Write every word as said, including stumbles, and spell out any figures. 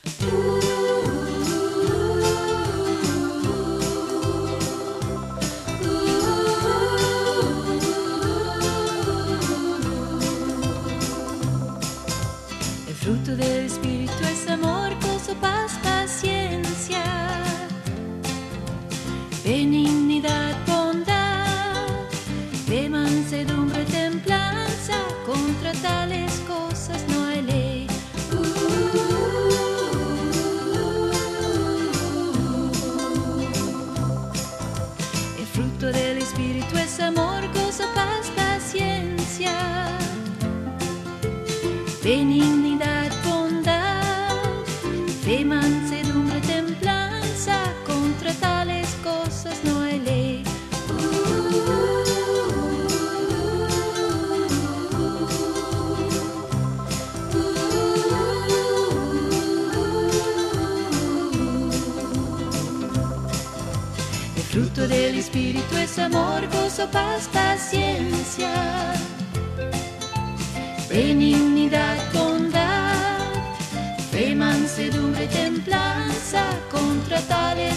El fruto del Espíritu es amor, gozo, paz, paciencia, benignidad, bondad, fe, mansedumbre, templanza. Contra tales cosas no hay ley. El fruto del Espíritu es amor, gozo, paz, paciencia, benignidad, bondad, fe, mansedumbre, templanza. Contra tales cosas no hay ley. El fruto del Espíritu es amor, gozo, paz, paciencia, benignidad, bondad, fe, mansedumbre, templanza. Contra tales